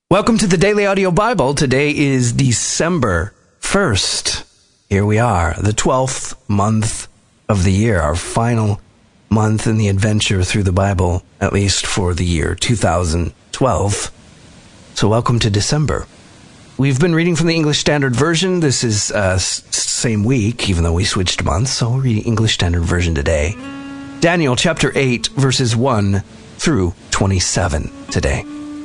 Welcome to the Daily Audio Bible. Today is December 1st. Here we are, the 12th month of the year, our final month in the adventure through the Bible, at least for the year 2012. So welcome to December. We've been reading from the English Standard Version. This is same week, even though we switched months, so we're reading English Standard Version today. Daniel chapter 8, verses 1 through 27 today.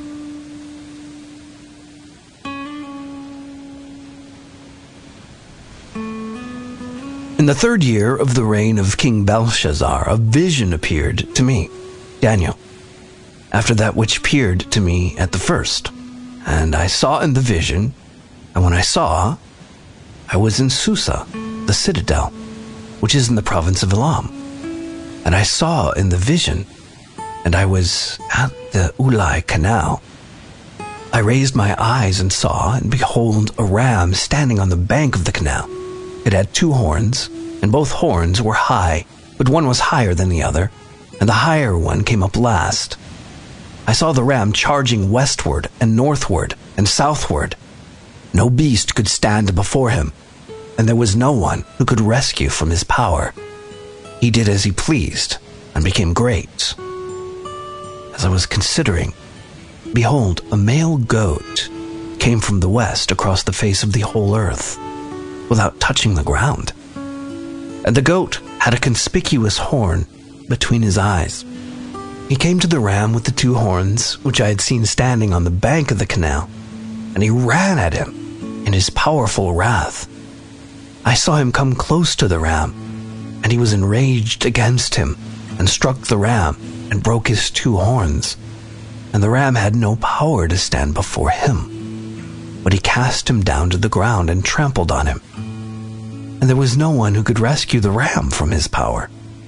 In the third year of the reign of King Belshazzar, a vision appeared to me, Daniel, after that which appeared to me at the first. And I saw in the vision, and when I saw, I was in Susa, the citadel, which is in the province of Elam. And I saw in the vision, and I was at the Ulai canal. I raised my eyes and saw, and behold, a ram standing on the bank of the canal. It had two horns, and both horns were high, but one was higher than the other, and the higher one came up last. I saw the ram charging westward and northward and southward. No beast could stand before him, and there was no one who could rescue from his power. He did as he pleased, and became great. As I was considering, behold, a male goat came from the west across the face of the whole earth, without touching the ground. And the goat had a conspicuous horn between his eyes. He came to the ram with the two horns, which I had seen standing on the bank of the canal, and he ran at him in his powerful wrath. I saw him come close to the ram, and he was enraged against him, and struck the ram, and broke his two horns. And the ram had no power to stand before him, but he cast him down to the ground and trampled on him. And there was no one who could rescue the ram from his power.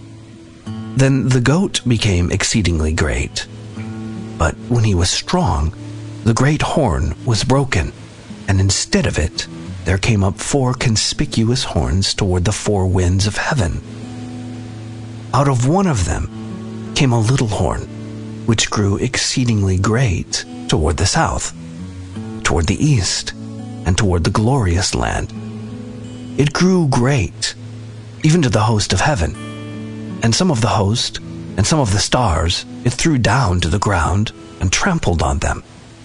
Then the goat became exceedingly great. But when he was strong, the great horn was broken, and instead of it, there came up four conspicuous horns toward the four winds of heaven. Out of one of them came a little horn, which grew exceedingly great toward the south, toward the east, and toward the glorious land. It grew great, even to the host of heaven, and some of the host and some of the stars it threw down to the ground and trampled on them.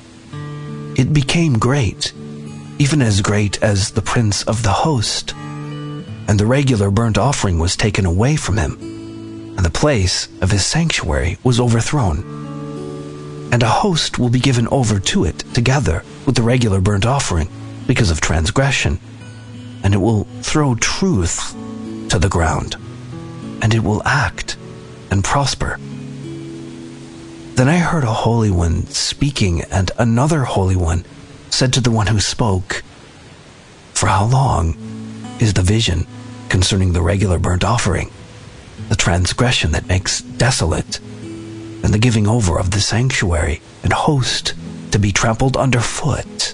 It became great, even as great as the prince of the host, and the regular burnt offering was taken away from him, and the place of his sanctuary was overthrown. And a host will be given over to it together with the regular burnt offering because of transgression, and it will throw truth to the ground, and it will act and prosper. Then I heard a holy one speaking, and another holy one said to the one who spoke, "For how long is the vision concerning the regular burnt offering, the transgression that makes desolate, and the giving over of the sanctuary and host to be trampled underfoot?"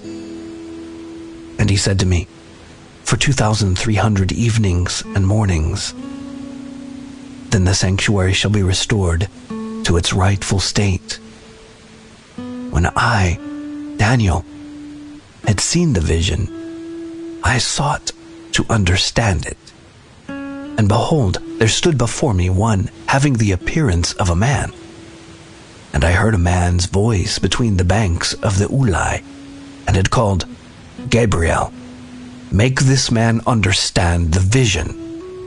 And he said to me, "For 2,300 evenings and mornings. Then the sanctuary shall be restored to its rightful state." When I, Daniel, had seen the vision, I sought to understand it. And behold, there stood before me one having the appearance of a man. And I heard a man's voice between the banks of the Ulai, and it called, "Gabriel, make this man understand the vision."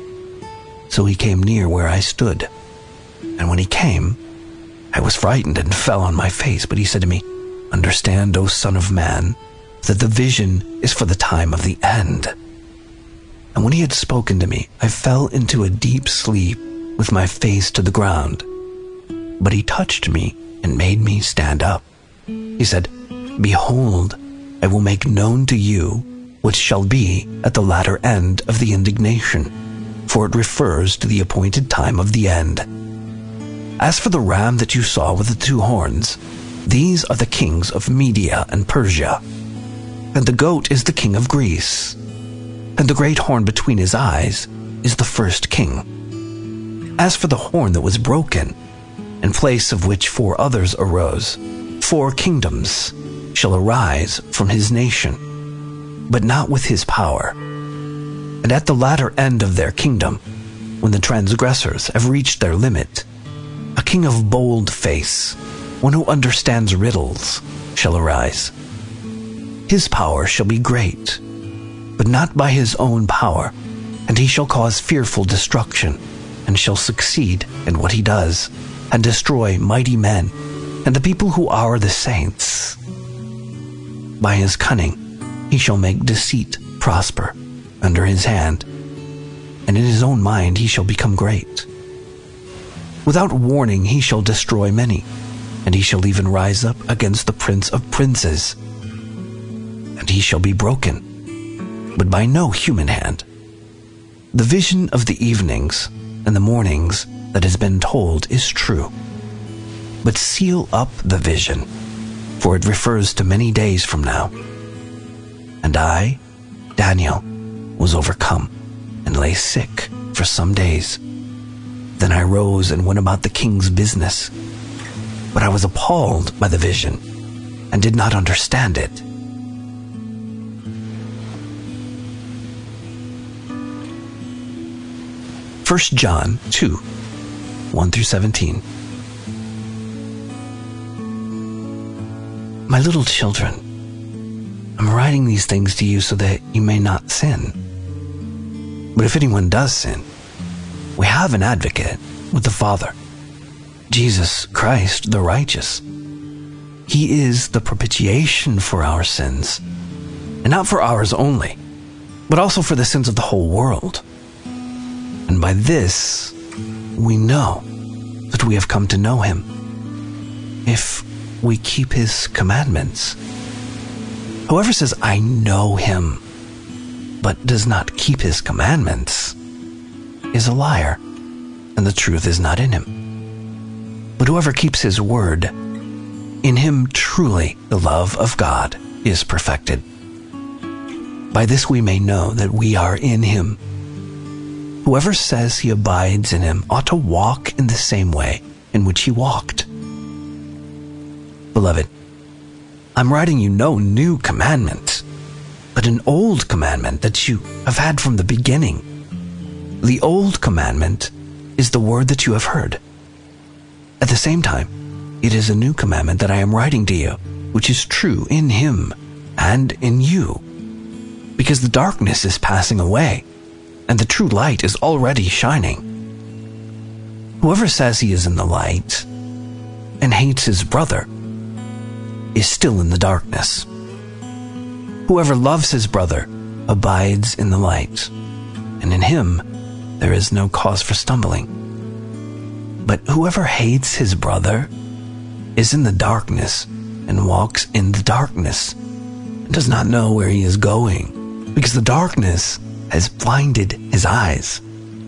So he came near where I stood. And when he came, I was frightened and fell on my face. But he said to me, "Understand, O son of man, that the vision is for the time of the end." And when he had spoken to me, I fell into a deep sleep with my face to the ground. But he touched me and made me stand up. He said, "Behold, I will make known to you what shall be at the latter end of the indignation, for it refers to the appointed time of the end. As for the ram that you saw with the two horns, these are the kings of Media and Persia, and the goat is the king of Greece, and the great horn between his eyes is the first king. As for the horn that was broken, in place of which four others arose, 4 kingdoms shall arise from his nation, but not with his power. And at the latter end of their kingdom, when the transgressors have reached their limit, a king of bold face, one who understands riddles, shall arise. His power shall be great, but not by his own power, and he shall cause fearful destruction, and shall succeed in what he does, and destroy mighty men, and the people who are the saints. By his cunning he shall make deceit prosper under his hand, and in his own mind he shall become great. Without warning he shall destroy many, and he shall even rise up against the prince of princes. And he shall be broken, but by no human hand. The vision of the evenings and the mornings that has been told is true. But seal up the vision, for it refers to many days from now. And I, Daniel, was overcome and lay sick for some days. Then I rose and went about the king's business. But I was appalled by the vision and did not understand it. First John 2, 1 through 17. My little children, I'm writing these things to you so that you may not sin. But if anyone does sin, we have an advocate with the Father, Jesus Christ the righteous. He is the propitiation for our sins, and not for ours only, but also for the sins of the whole world. And by this we know that we have come to know him, if we keep his commandments. Whoever says, I know him, but does not keep his commandments, is a liar, and the truth is not in him. But whoever keeps his word, in him truly the love of God is perfected. By this we may know that we are in him. Whoever says he abides in him ought to walk in the same way in which he walked. Beloved, I'm writing you no new commandment, but an old commandment that you have had from the beginning. The old commandment is the word that you have heard. At the same time, it is a new commandment that I am writing to you, which is true in him and in you, because the darkness is passing away, and the true light is already shining. Whoever says he is in the light and hates his brother is still in the darkness. Whoever loves his brother abides in the light, and in him there is no cause for stumbling. But whoever hates his brother is in the darkness and walks in the darkness and does not know where he is going, because the darkness has blinded his eyes.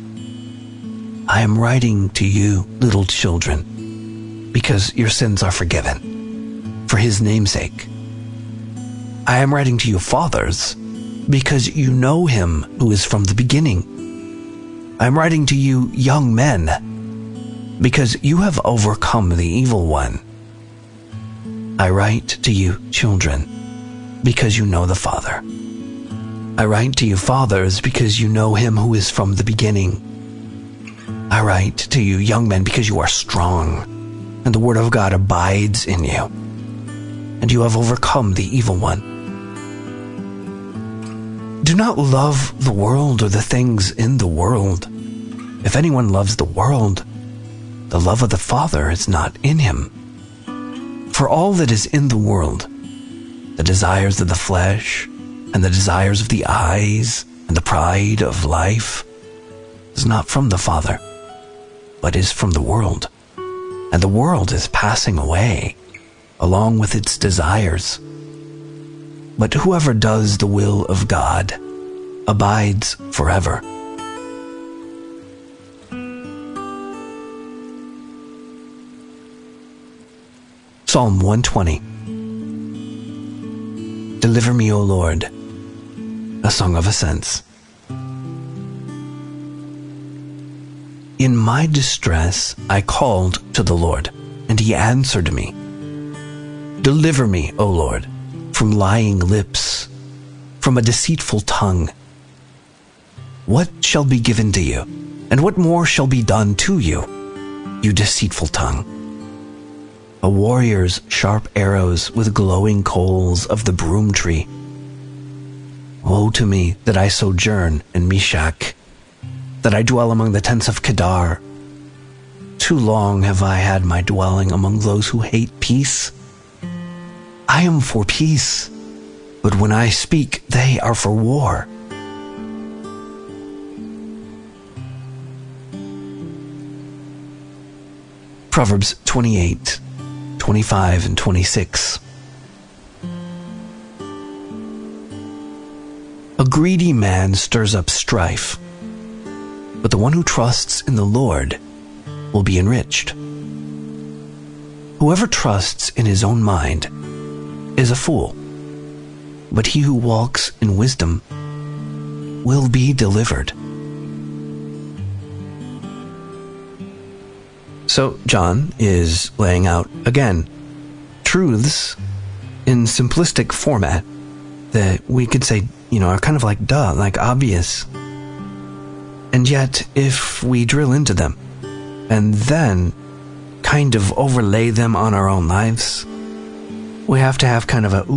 I am writing to you, little children, because your sins are forgiven, for his name's sake. I am writing to you, fathers, because you know him who is from the beginning. I am writing to you, young men, because you have overcome the evil one. I write to you, children, because you know the Father. I write to you, fathers, because you know him who is from the beginning. I write to you, young men, because you are strong, and the word of God abides in you, and you have overcome the evil one. Do not love the world or the things in the world. If anyone loves the world, the love of the Father is not in him. For all that is in the world, the desires of the flesh, and the desires of the eyes, and the pride of life, is not from the Father, but is from the world. And the world is passing away, along with its desires. But whoever does the will of God abides forever. Psalm 120. Deliver me, O Lord, a song of ascents. In my distress I called to the Lord, and he answered me. Deliver me, O Lord, from lying lips, from a deceitful tongue. What shall be given to you, and what more shall be done to you, you deceitful tongue? A warrior's sharp arrows with glowing coals of the broom tree. Woe to me that I sojourn in Meshach, that I dwell among the tents of Kedar. Too long have I had my dwelling among those who hate peace. I am for peace, but when I speak, they are for war. Proverbs 28, 25 and 26. A greedy man stirs up strife, but the one who trusts in the Lord will be enriched. Whoever trusts in his own mind is a fool, but he who walks in wisdom will be delivered. So John is laying out, again, truths in simplistic format that we could say, are kind of like duh, like obvious. And yet, if we drill into them and then kind of overlay them on our own lives, we have to have kind of a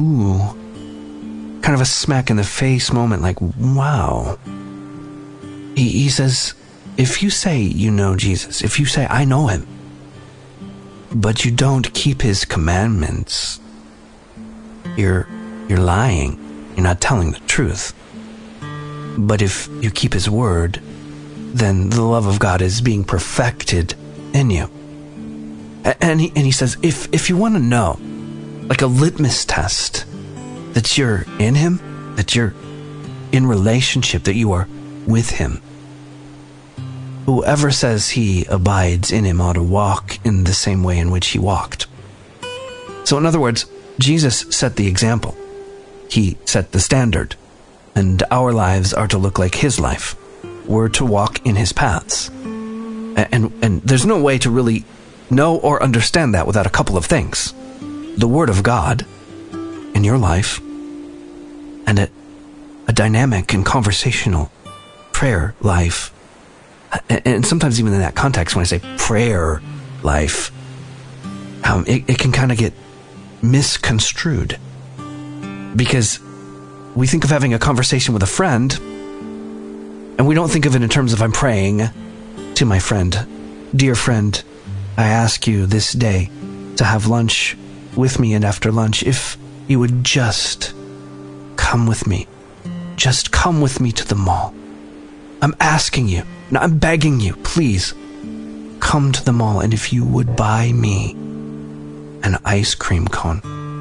smack in the face moment, like, wow. He says, if you say you know Jesus, if you say I know him, but you don't keep his commandments, you're lying. You're not telling the truth. But if you keep his word, then the love of God is being perfected in you. And he says, if you want to know, like a litmus test, that you're in him, that you're in relationship, that you are with him, whoever says he abides in him ought to walk in the same way in which he walked. So in other words, Jesus set the example. He set the standard, and our lives are to look like his life. We're to walk in his paths. And there's no way to really know or understand that without a couple of things. The Word of God in your life, and a dynamic and conversational prayer life. And sometimes even in that context, when I say prayer life, it can kind of get misconstrued. Because we think of having a conversation with a friend, and we don't think of it in terms of I'm praying to my friend. Dear friend, I ask you this day to have lunch with me, and after lunch, if you would just come with me. Just come with me to the mall. I'm asking you, no, I'm begging you, please, come to the mall, and if you would buy me an ice cream cone,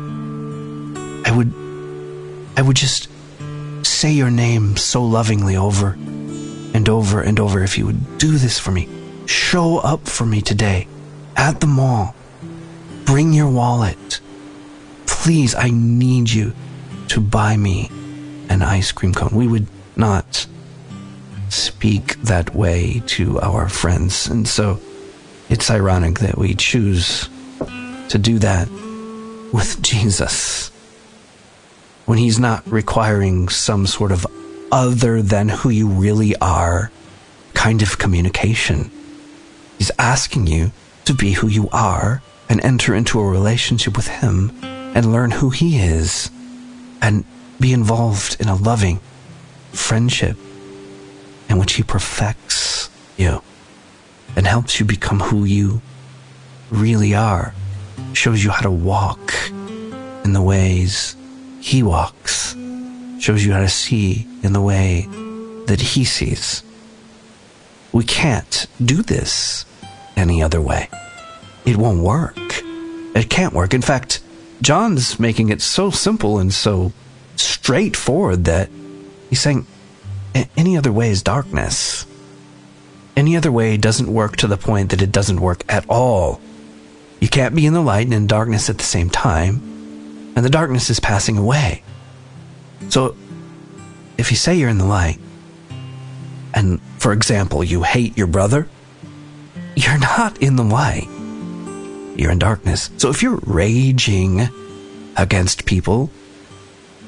I would just say your name so lovingly over and over and over. If you would do this for me, show up for me today at the mall. Bring your wallet. Please, I need you to buy me an ice cream cone. We would not speak that way to our friends. And so it's ironic that we choose to do that with Jesus, when he's not requiring some sort of other than who you really are kind of communication. He's asking you to be who you are and enter into a relationship with him and learn who he is and be involved in a loving friendship in which he perfects you and helps you become who you really are, shows you how to walk in the ways he walks, shows you how to see in the way that he sees. We can't do this any other way. It won't work. It can't work. In fact, John's making it so simple and so straightforward that he's saying any other way is darkness. Any other way doesn't work to the point that it doesn't work at all. You can't be in the light and in darkness at the same time, and the darkness is passing away. So, if you say you're in the light, and, for example, you hate your brother, you're not in the light. You're in darkness. So if you're raging against people,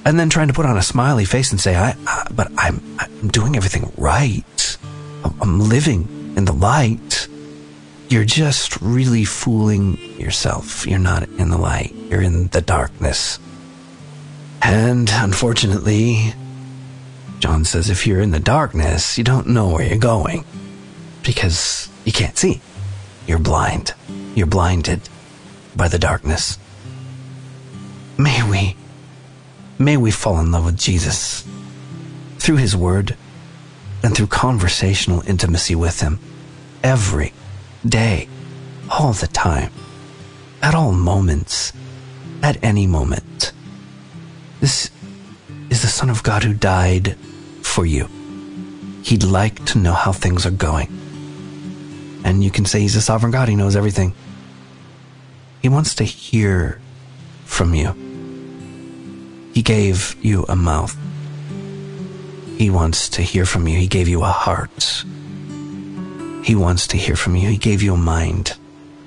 and then trying to put on a smiley face and say, but I'm doing everything right. I'm living in the light. You're just really fooling yourself. You're not in the light. You're in the darkness. And unfortunately, John says if you're in the darkness, you don't know where you're going because you can't see. You're blind. You're blinded by the darkness. May we fall in love with Jesus through his word and through conversational intimacy with him every day, all the time, at all moments, at any moment. This is the Son of God who died for you. He'd like to know how things are going. And you can say he's a sovereign God. He knows everything. He wants to hear from you. He gave you a mouth. He wants to hear from you. He gave you a heart. He wants to hear from you. He gave you a mind.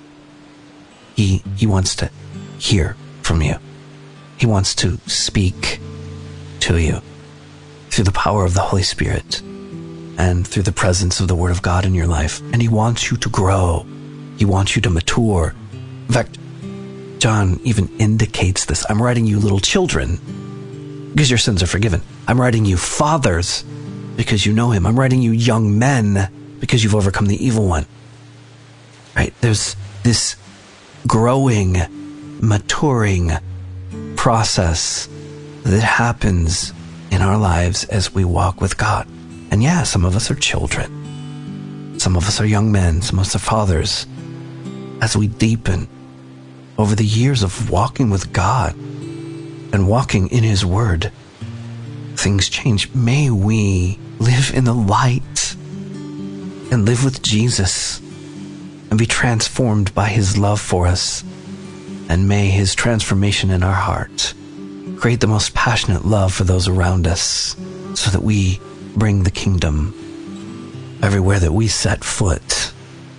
He wants to hear from you. He wants to speak to you through the power of the Holy Spirit and through the presence of the Word of God in your life. And he wants you to grow. He wants you to mature. In fact, John even indicates this. I'm writing you little children because your sins are forgiven. I'm writing you fathers because you know him. I'm writing you young men because you've overcome the evil one. Right? There's this growing, maturing process that happens in our lives as we walk with God. And yeah, some of us are children. Some of us are young men. Some of us are fathers. As we deepen over the years of walking with God and walking in his word, things change. May we live in the light and live with Jesus and be transformed by his love for us. And may his transformation in our heart create the most passionate love for those around us so that we bring the kingdom everywhere that we set foot.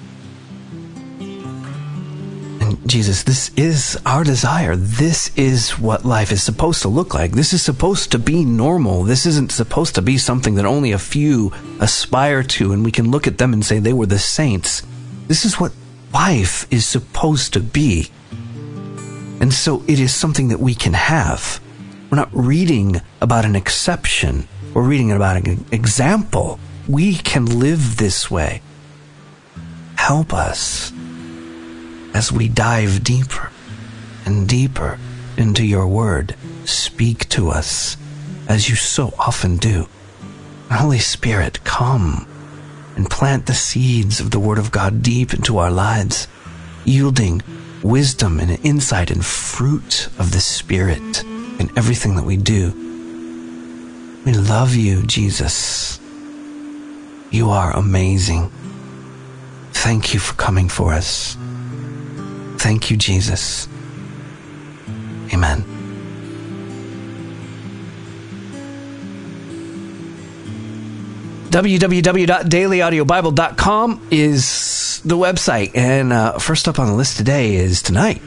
And Jesus, this is our desire. This is what life is supposed to look like. This is supposed to be normal. This isn't supposed to be something that only a few aspire to and we can look at them and say they were the saints. This is what life is supposed to be. And so it is something that we can have. We're not reading about an exception. We're reading about an example. We can live this way. Help us as we dive deeper and deeper into your word. Speak to us as you so often do. Holy Spirit, come and plant the seeds of the word of God deep into our lives, yielding wisdom and insight and fruit of the Spirit in everything that we do. We love you, Jesus. You are amazing. Thank you for coming for us. Thank you, Jesus. Amen. www.dailyaudiobible.com is the website. And first up on the list today is tonight.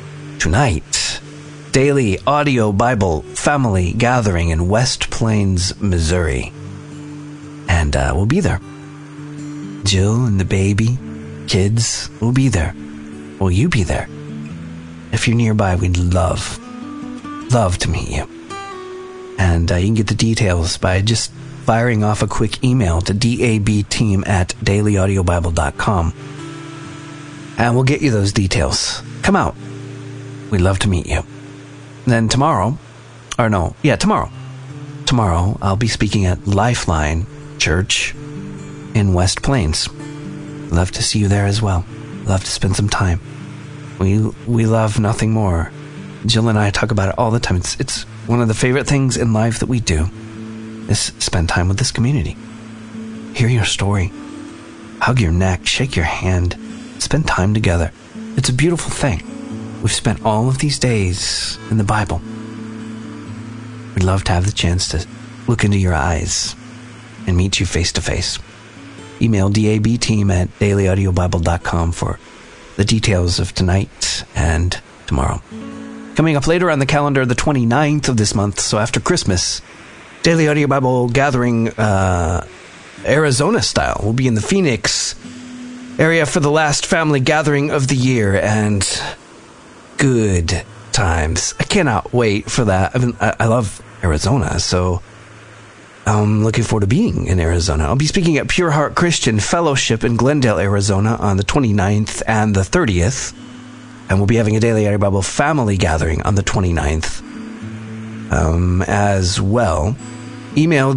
Daily Audio Bible Family Gathering in West Plains, Missouri. And we'll be there. Jill and the baby, kids, will be there. Will you be there? If you're nearby, we'd love to meet you. And you can get the details by just firing off a quick email to dabteam@dailyaudiobible.com. And we'll get you those details. Come out. We'd love to meet you. And then tomorrow, I'll be speaking at Lifeline Church in West Plains. Love to see you there as well. Love to spend some time. We love nothing more. Jill and I talk about it all the time. It's one of the favorite things in life that we do is spend time with this community. Hear your story. Hug your neck. Shake your hand. Spend time together. It's a beautiful thing. We've spent all of these days in the Bible. We'd love to have the chance to look into your eyes and meet you face to face. Email dabteam@dailyaudiobible.com for the details of tonight and tomorrow. Coming up later on the calendar, the 29th of this month, so after Christmas, Daily Audio Bible Gathering Arizona style. We'll be in the Phoenix area for the last family gathering of the year, and good times. I cannot wait for that. I love Arizona, so I'm looking forward to being in Arizona. I'll be speaking at Pure Heart Christian Fellowship in Glendale, Arizona on the 29th and the 30th. And we'll be having a Daily Audio Bible family gathering on the 29th as well. Email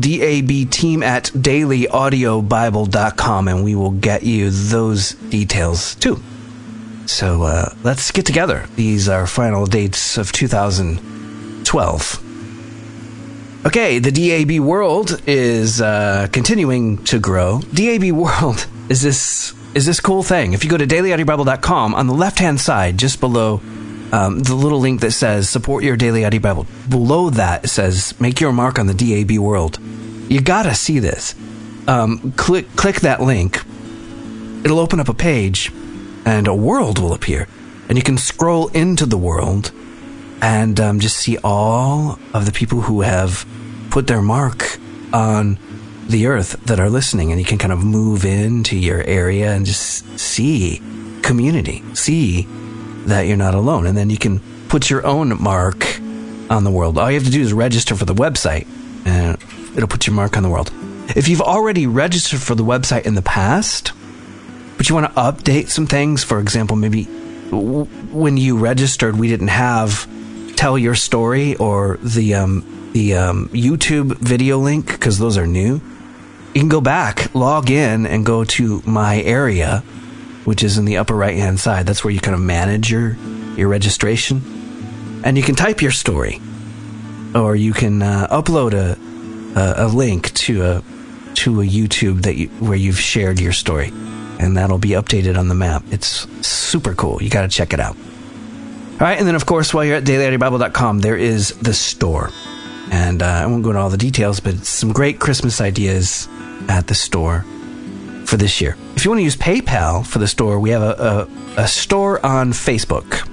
dabteam@dailyaudiobible.com and we will get you those details too. So let's get together. These are final dates of 2012. Okay, the DAB World is continuing to grow. DAB World is this cool thing. If you go to dailyaudiobible.com, on the left-hand side, just below the little link that says Support Your Daily Audio Bible, below that it says Make Your Mark on the DAB World. You gotta see this. Click that link. It'll open up a page, and a world will appear. And you can scroll into the world and just see all of the people who have put their mark on the earth that are listening, and you can kind of move into your area and just see community, see that you're not alone, and then you can put your own mark on the world. All you have to do is register for the website, and it'll put your mark on the world. If you've already registered for the website in the past, but you want to update some things, for example, maybe when you registered, we didn't have Tell Your Story or the YouTube video link, because those are new. You can go back, log in, and go to My Area, which is in the upper right-hand side. That's where you kind of manage your registration. And you can type your story, or you can upload a link to a YouTube where you've shared your story, and that'll be updated on the map. It's super cool. You got to check it out. All right, and then, of course, while you're at dailyaudiobible.com, there is the store. And I won't go into all the details, but some great Christmas ideas at the store for this year. If you want to use PayPal for the store, we have a store on Facebook.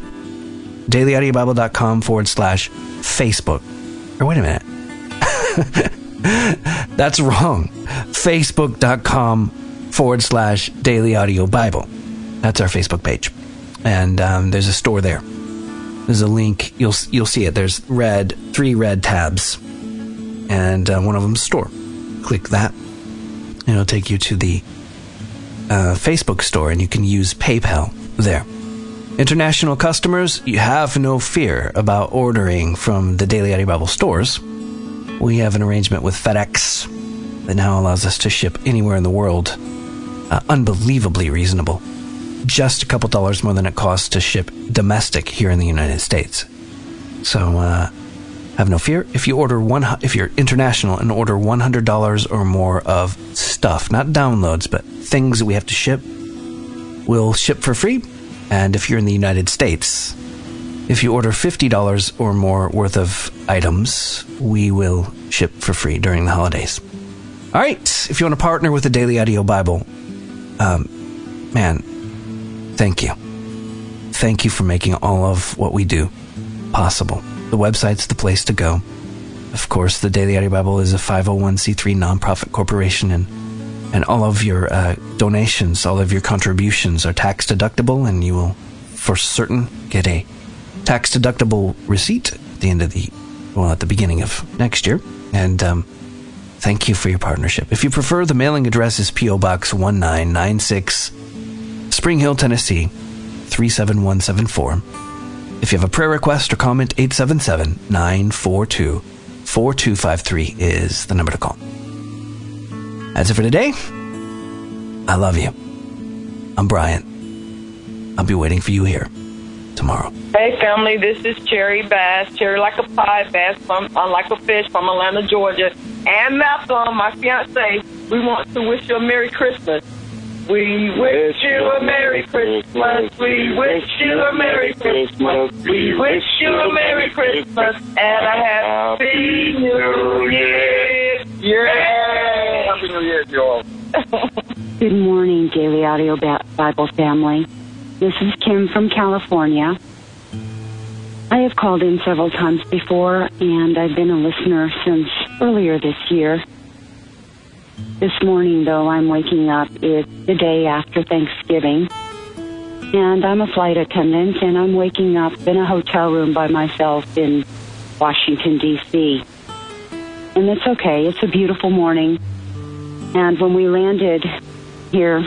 dailyaudiobible.com/Facebook. Or wait a minute. That's wrong. Facebook.com/dailyaudiobible. That's our Facebook page. And there's a store there. There's a link. You'll see it. There's three red tabs, and one of them's store. Click that, and it'll take you to the Facebook store, and you can use PayPal there. International customers, you have no fear about ordering from the Daily Audio Bible stores. We have an arrangement with FedEx that now allows us to ship anywhere in the world. Unbelievably reasonable. Just a couple dollars more than it costs to ship domestic here in the United States. So have no fear. If you're international and order $100 or more of stuff, not downloads, but things that we have to ship, we'll ship for free. And if you're in the United States, if you order $50 or more worth of items, we will ship for free during the holidays. All right. If you want to partner with the Daily Audio Bible, thank you. Thank you for making all of what we do possible. The website's the place to go. Of course, the Daily Audio Bible is a 501c3 nonprofit corporation, and all of your donations, all of your contributions are tax deductible, and you will, for certain, get a tax deductible receipt at the end of at the beginning of next year. And thank you for your partnership. If you prefer, the mailing address is P.O. Box 1996, Spring Hill, Tennessee, 37174. If you have a prayer request or comment, 877-942-4253 is the number to call. That's it for today. I love you. I'm Brian. I'll be waiting for you here tomorrow. Hey, family, this is Cherry Bass, Cherry like a pie, Bass like a fish from Atlanta, Georgia. And Malcolm, my fiance, we want to wish you a Merry Christmas. We wish you a Merry Christmas. We wish you a Merry Christmas. We wish you a Merry Christmas and a Happy New Year. Yeah. Happy New Year to you all. Good morning, Daily Audio Bible family. This is Kim from California. I have called in several times before, and I've been a listener since earlier this year. This morning, though, I'm waking up. It's the day after Thanksgiving, and I'm a flight attendant, and I'm waking up in a hotel room by myself in Washington, D.C. And it's okay. It's a beautiful morning. And when we landed here,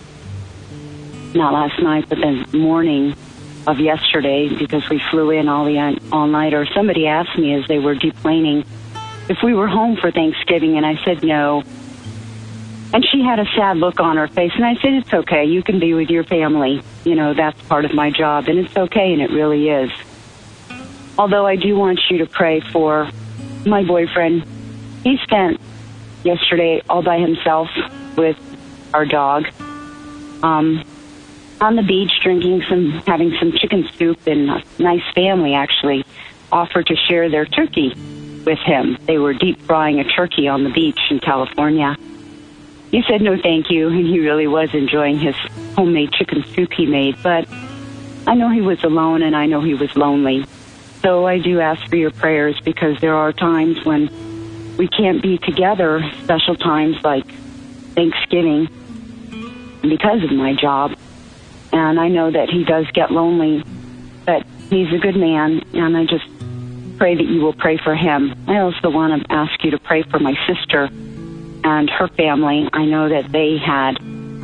not last night, but the morning of yesterday, because we flew in all-nighter, somebody asked me as they were deplaning if we were home for Thanksgiving, and I said no. And she had a sad look on her face, and I said, it's okay. You can be with your family. You know, that's part of my job, and it's okay, and it really is. Although I do want you to pray for my boyfriend. He spent yesterday all by himself with our dog on the beach, having some chicken soup, and a nice family actually offered to share their turkey with him. They were deep frying a turkey on the beach in California. He said no thank you, and he really was enjoying his homemade chicken soup he made, but I know he was alone and I know he was lonely. So I do ask for your prayers, because there are times when we can't be together, special times like Thanksgiving, because of my job. And I know that he does get lonely, but he's a good man, and I just pray that you will pray for him. I also want to ask you to pray for my sister and her family. I know that they had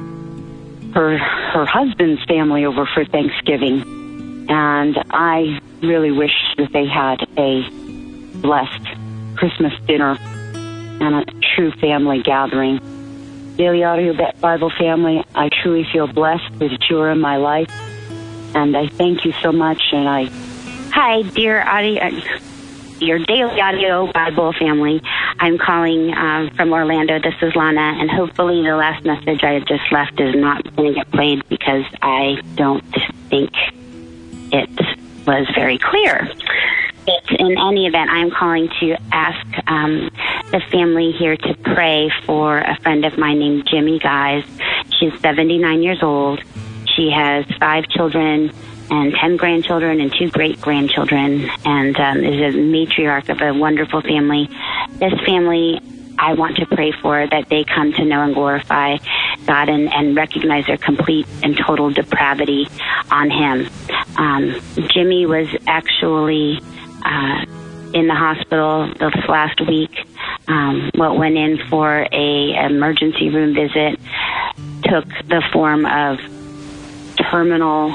her husband's family over for Thanksgiving, and I really wish that they had a blessed Christmas dinner and a true family gathering. Daily Audio Bible family, I truly feel blessed that you are in my life, and I thank you so much. And Hi, dear your Daily Audio Bible family. I'm calling from Orlando. This is Lana, and hopefully the last message I had just left is not going to get played, because I don't think it was very clear. In any event, I'm calling to ask the family here to pray for a friend of mine named Jimmy Guys. She's 79 years old. She has 5 children and 10 grandchildren and 2 great-grandchildren, and is a matriarch of a wonderful family. This family, I want to pray for that they come to know and glorify God and recognize their complete and total depravity on Him. Jimmy was actually in the hospital this last week. Went in for a emergency room visit, took the form of terminal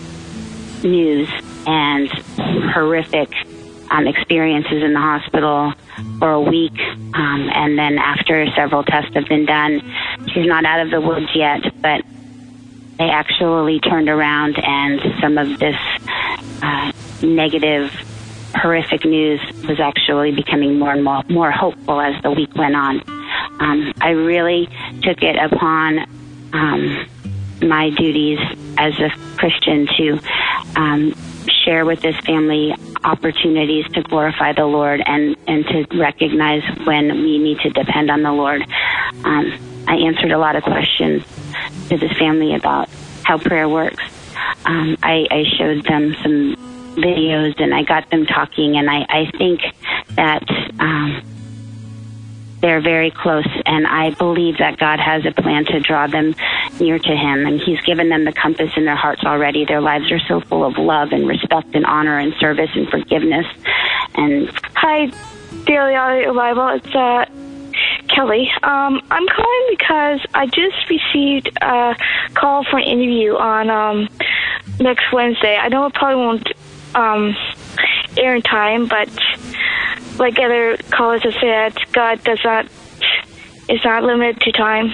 news and horrific experiences in the hospital for a week, and then after several tests have been done, she's not out of the woods yet, but they actually turned around, and some of this negative, horrific news was actually becoming more and more hopeful as the week went on. I really took it upon my duties as a Christian to share with this family opportunities to glorify the Lord and to recognize when we need to depend on the Lord. I answered a lot of questions to this family about how prayer works. I showed them some videos, and I got them talking, and I think that they're very close, and I believe that God has a plan to draw them near to Him, and He's given them the compass in their hearts already. Their lives are so full of love and respect and honor and service and forgiveness. And Hi, Daily Audio Bible. It's Kelly. I'm calling because I just received a call for an interview on next Wednesday. I know it probably won't air in time, but like other callers have said, God is not limited to time.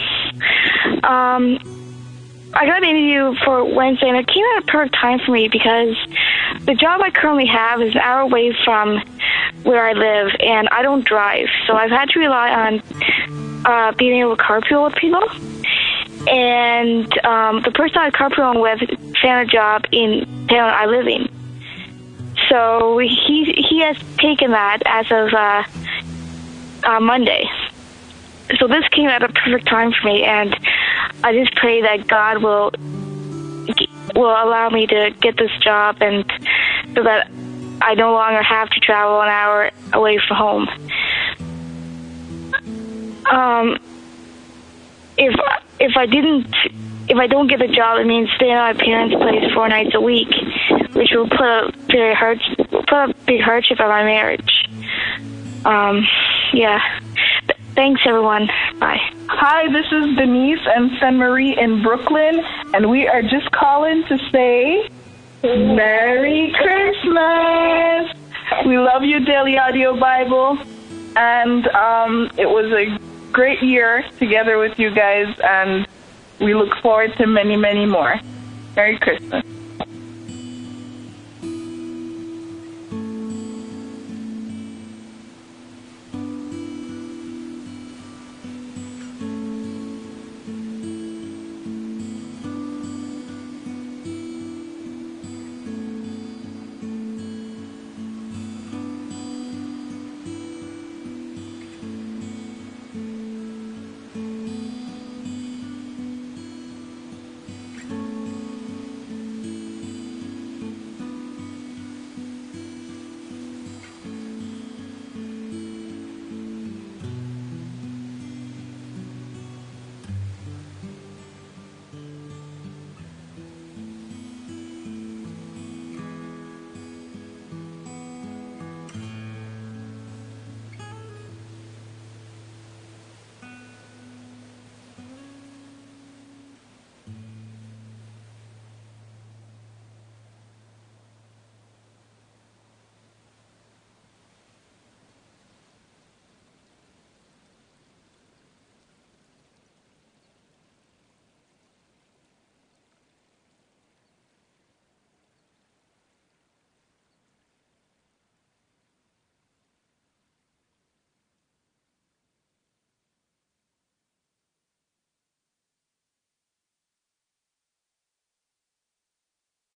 I got an interview for Wednesday, and it came at a perfect time for me because the job I currently have is an hour away from where I live, and I don't drive, so I've had to rely on being able to carpool with people. And the person I carpool with found a job in town I live in. So he has taken that as of Monday. So this came at a perfect time for me, and I just pray that God will allow me to get this job, and so that I no longer have to travel an hour away from home. If I don't get the job, it means staying at my parents' place 4 nights a week, which will put a big hardship on my marriage. Yeah. Thanks, everyone. Bye. Hi, this is Denise and San Marie in Brooklyn, and we are just calling to say Merry Christmas. We love you, Daily Audio Bible, and it was a great year together with you guys, and we look forward to many, many more. Merry Christmas.